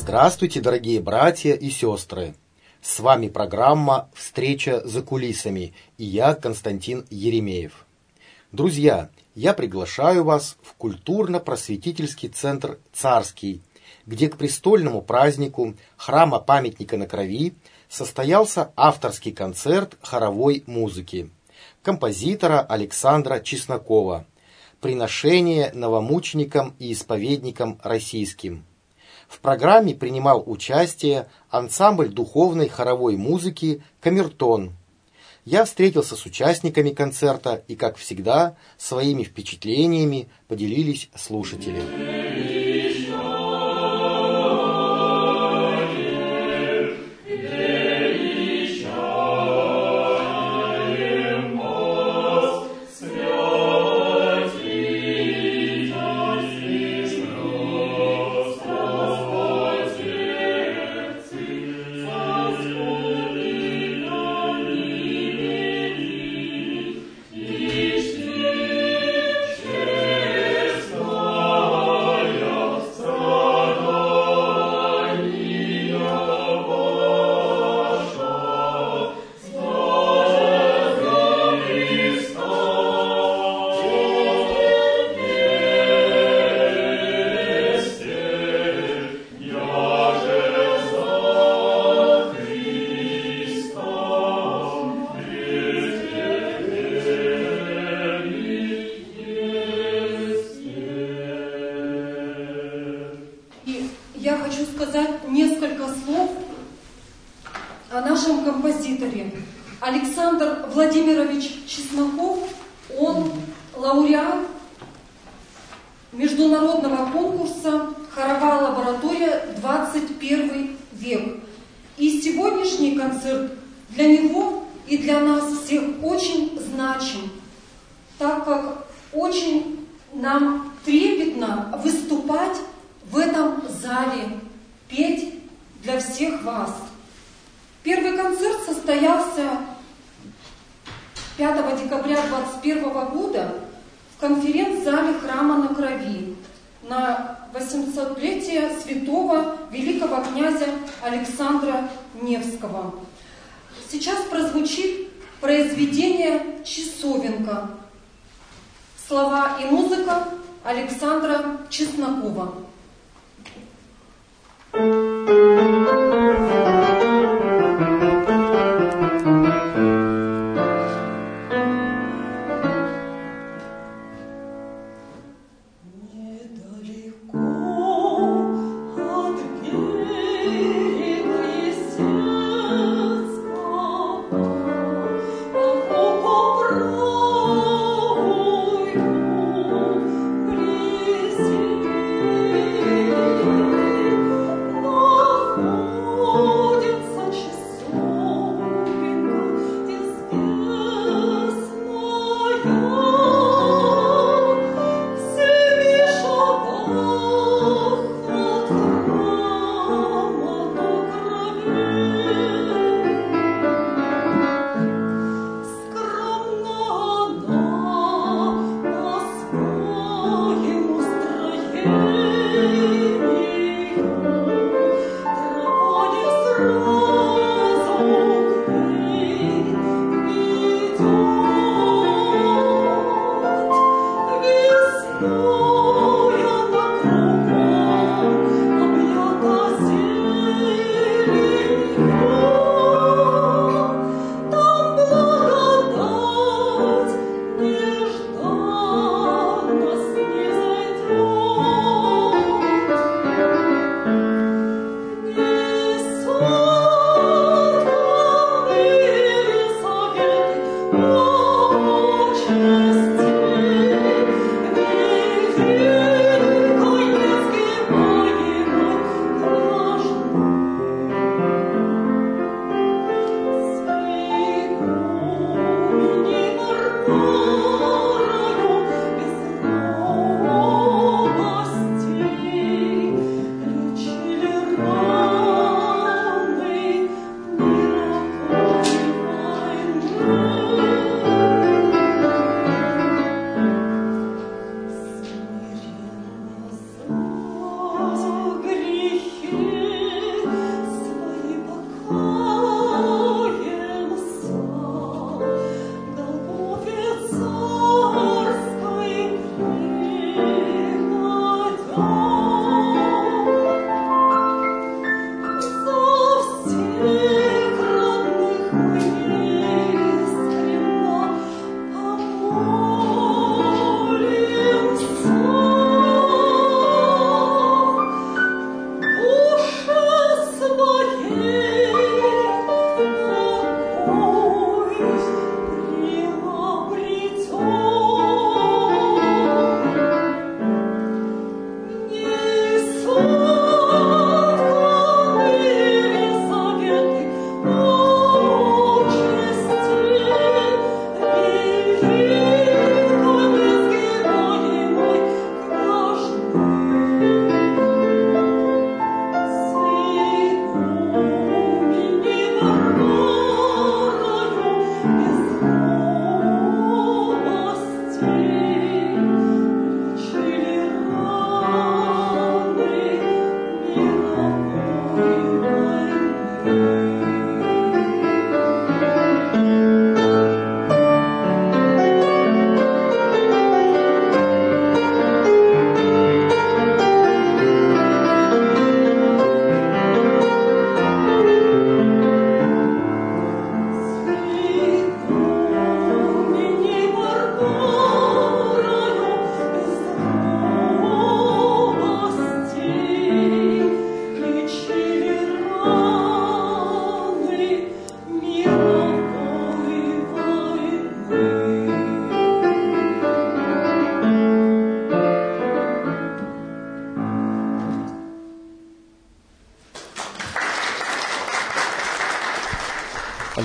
Здравствуйте, дорогие братья и сестры! С вами программа «Встреча за кулисами» и я, Константин Еремеев. Друзья, я приглашаю вас в культурно-просветительский центр «Царский», где к престольному празднику храма памятника на Крови состоялся авторский концерт хоровой музыки композитора Александра Чеснокова «Приношение новомученикам и исповедникам российским». В программе принимал участие ансамбль духовной хоровой музыки «Камертон». Я встретился с участниками концерта и, как всегда, своими впечатлениями поделились слушатели. Я хочу сказать несколько слов о нашем композиторе. Александр Владимирович Чесноков, он лауреат международного конкурса «Хоровая лаборатория 21 век». И сегодняшний концерт для него и для нас всех очень значим, так как очень нам трепетно выступать в этом зале, петь для всех вас. Первый концерт состоялся 5 декабря 2021 года в конференц-зале храма на Крови на 800-летие святого великого князя Александра Невского. Сейчас прозвучит произведение «Часовенка». Слова и музыка Александра Чеснокова. Oh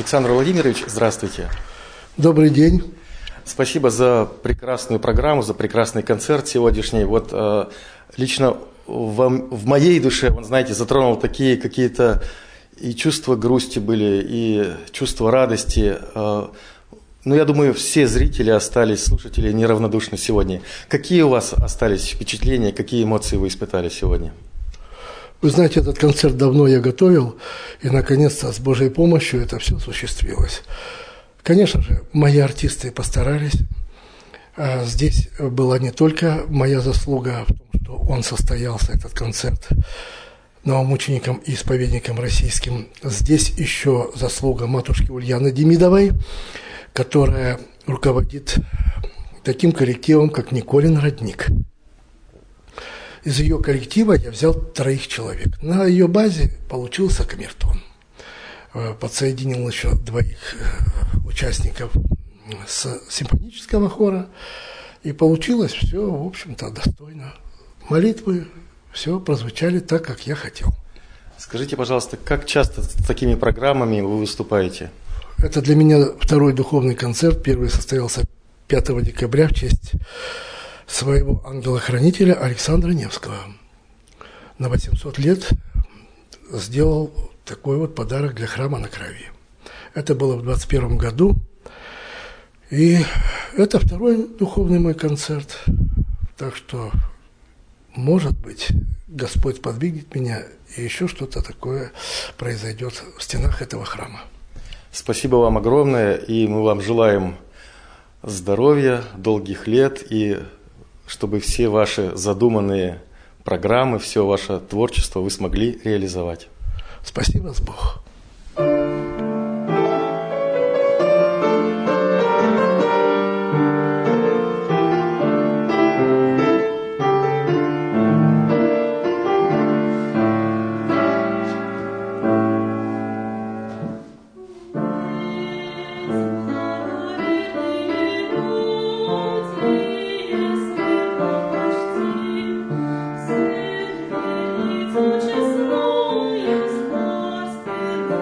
Александр Владимирович, здравствуйте. Добрый день. Спасибо за прекрасную программу, за прекрасный концерт сегодняшний. Вот лично в моей душе, он, знаете, затронул такие какие-то и чувства грусти были, и чувства радости. Ну, я думаю, все зрители остались, слушатели неравнодушны сегодня. Какие у вас остались впечатления, какие эмоции вы испытали сегодня? Вы знаете, этот концерт давно я готовил, и, наконец-то, с Божьей помощью это все осуществилось. Конечно же, мои артисты постарались. Здесь была не только моя заслуга в том, что он состоялся, этот концерт, новомученикам и исповедникам российским. Здесь еще заслуга матушки Ульяны Демидовой, которая руководит таким коллективом, как Николин Родник. Из ее коллектива я взял 3 человек. На ее базе получился камертон. Подсоединил еще 2 участников с симфонического хора. И получилось все, в общем-то, достойно. Молитвы, все прозвучали так, как я хотел. Скажите, пожалуйста, как часто с такими программами вы выступаете? Это для меня 2-й духовный концерт. Первый состоялся 5 декабря в честь своего ангела-хранителя Александра Невского. На 800 лет сделал такой вот подарок для храма на Крови. Это было в 21 году. И это 2-й духовный мой концерт. Так что, может быть, Господь подвигнет меня, и еще что-то такое произойдет в стенах этого храма. Спасибо вам огромное, и мы вам желаем здоровья, долгих лет, и чтобы все ваши задуманные программы, все ваше творчество вы смогли реализовать. Спасибо, с Богом. Честно, есть царственный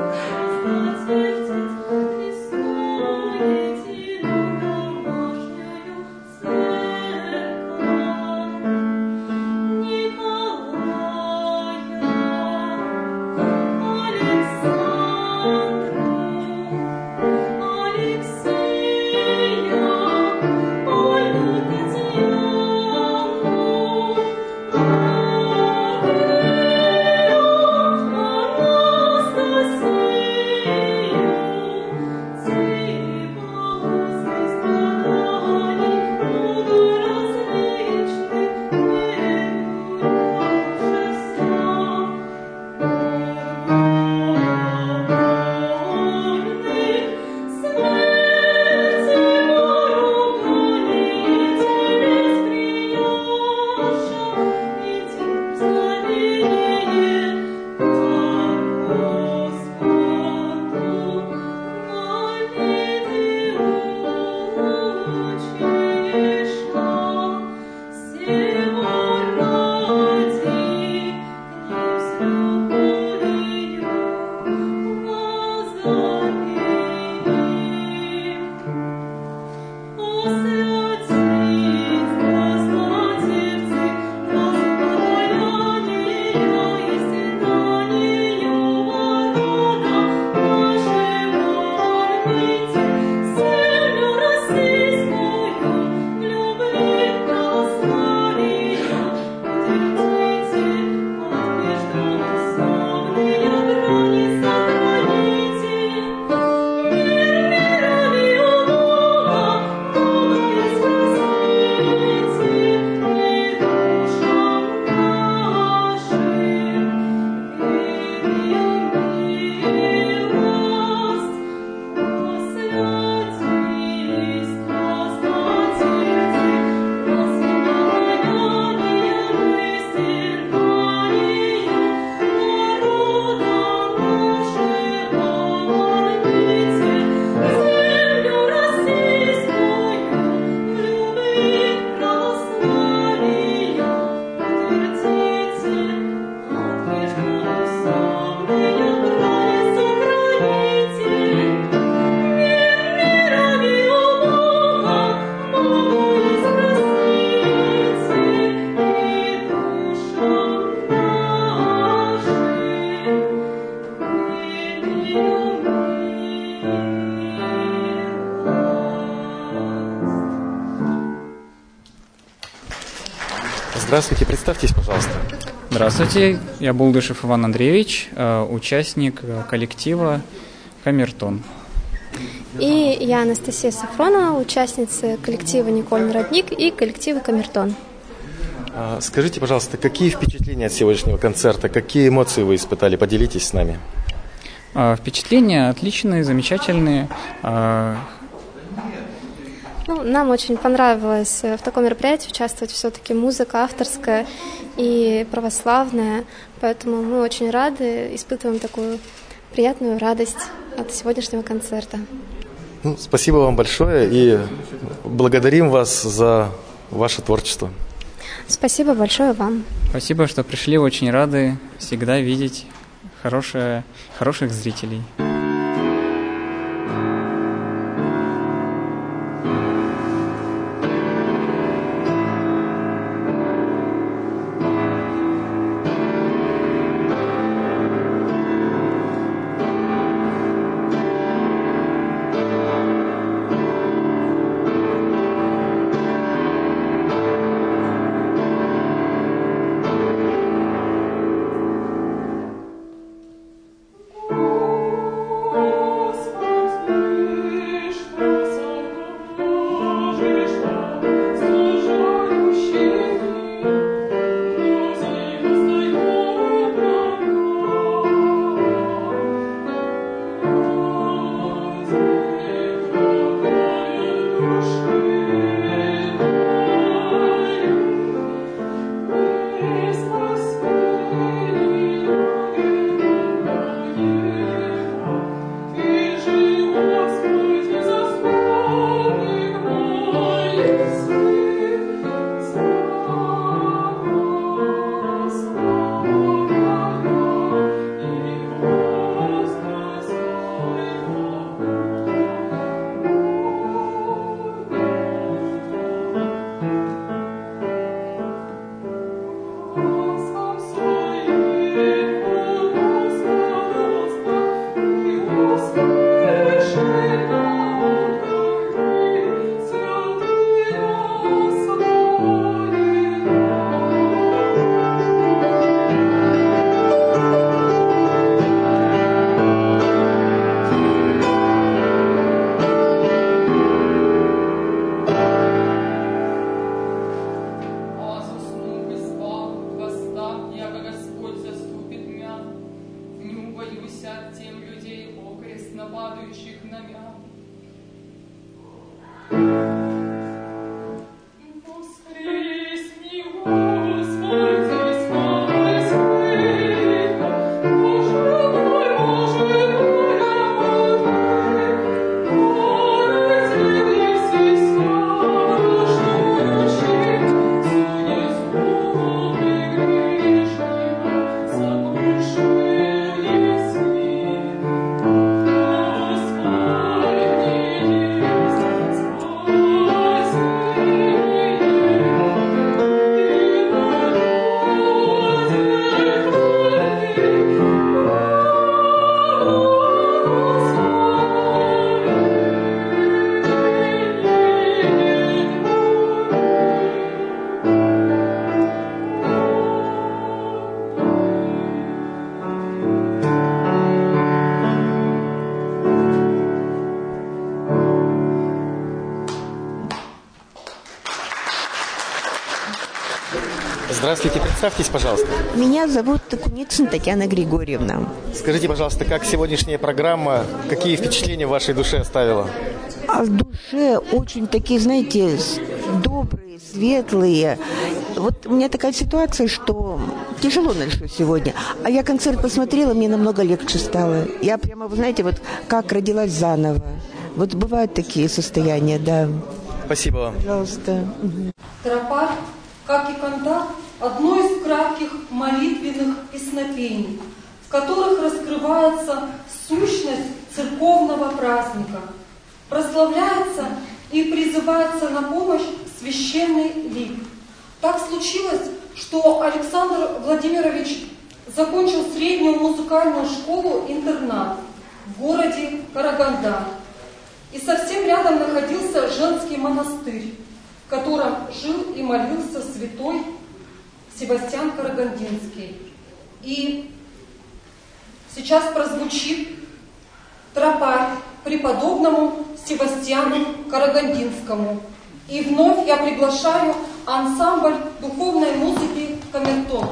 Здравствуйте, представьтесь, пожалуйста. Здравствуйте, я Булдышев Иван Андреевич, участник коллектива «Камертон». И я Анастасия Сафронова, участница коллектива «Никольный родник» и коллектива «Камертон». Скажите, пожалуйста, какие впечатления от сегодняшнего концерта, какие эмоции вы испытали? Поделитесь с нами. Впечатления отличные, замечательные. Нам очень понравилось в таком мероприятии участвовать. Все-таки музыка авторская и православная, поэтому мы очень рады, испытываем такую приятную радость от сегодняшнего концерта. Спасибо вам большое и благодарим вас за ваше творчество. Спасибо большое вам. Спасибо, что пришли, очень рады всегда видеть хороших зрителей. Здравствуйте, представьтесь, пожалуйста. Меня зовут Куницына Татьяна Григорьевна. Скажите, пожалуйста, как сегодняшняя программа, какие впечатления в вашей душе оставила? А в душе очень такие, знаете, добрые, светлые. Вот у меня такая ситуация, что тяжело нашло сегодня. А я концерт посмотрела, мне намного легче стало. Я прямо, вы знаете, вот как родилась заново. Вот бывают такие состояния, да. Спасибо вам. Пожалуйста. Тропарь, как и кантат, одно из кратких молитвенных песнопений, в которых раскрывается сущность церковного праздника, прославляется и призывается на помощь священный лик. Так случилось, что Александр Владимирович закончил среднюю музыкальную школу-интернат в городе Караганда. И совсем рядом находился женский монастырь, в котором жил и молился святой Севастьян Карагандинский. И сейчас прозвучит тропарь преподобному Севастьяну Карагандинскому. И вновь я приглашаю ансамбль духовной музыки «Камертон».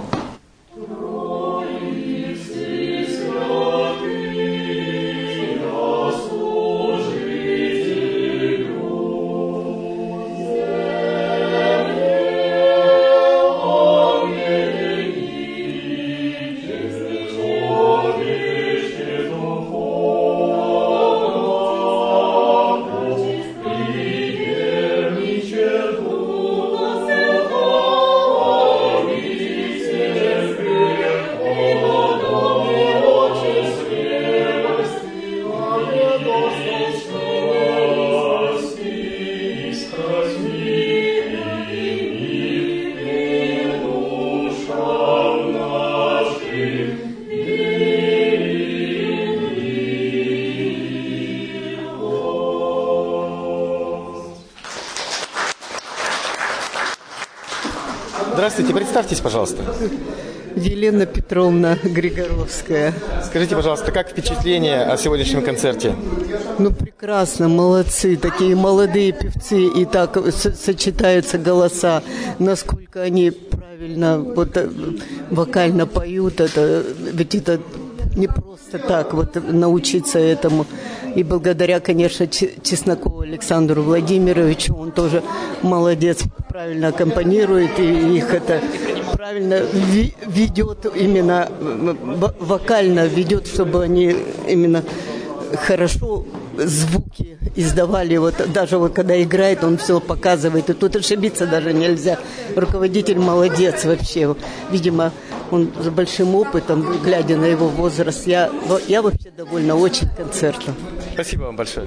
Здравствуйте, представьтесь, пожалуйста. Елена Петровна Григоровская. Скажите, пожалуйста, как впечатление о сегодняшнем концерте? Ну, прекрасно, молодцы, такие молодые певцы, и так сочетаются голоса, насколько они правильно вот вокально поют, ведь это не просто так вот научиться этому. И благодаря, конечно, Чеснокову Александру Владимировичу, он тоже молодец, правильно аккомпанирует, и их это правильно ведет, именно вокально ведет, чтобы они именно хорошо звуки издавали. Вот даже вот когда играет, он все показывает, и тут ошибиться даже нельзя. Руководитель молодец вообще. Видимо, он с большим опытом, глядя на его возраст. Я вообще довольна очень концертом. Спасибо вам большое.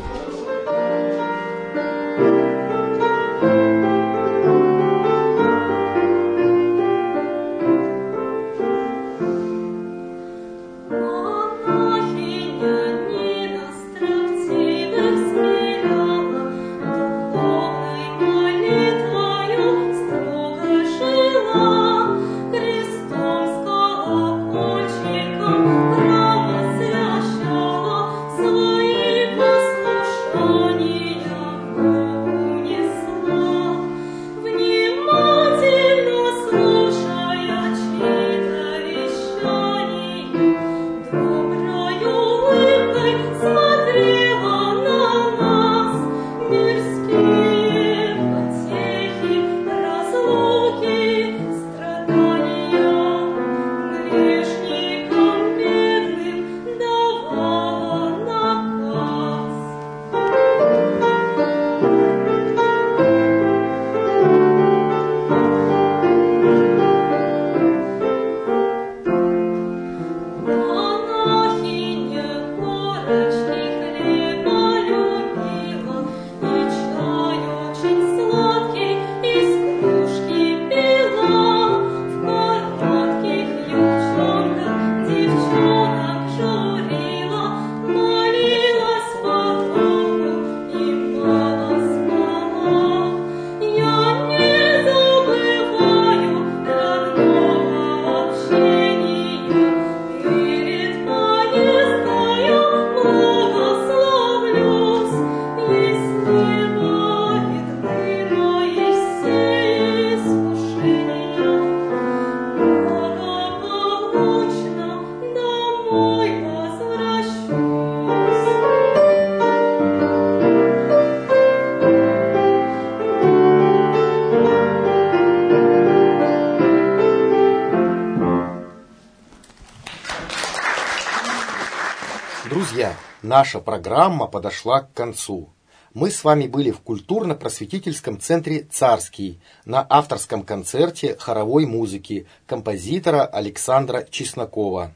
Друзья, наша программа подошла к концу. Мы с вами были в культурно-просветительском центре «Царский» на авторском концерте хоровой музыки композитора Александра Чеснокова.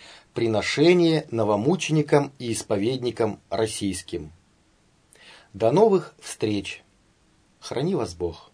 Приношение новомученикам и исповедникам российским. До новых встреч! Храни вас Бог!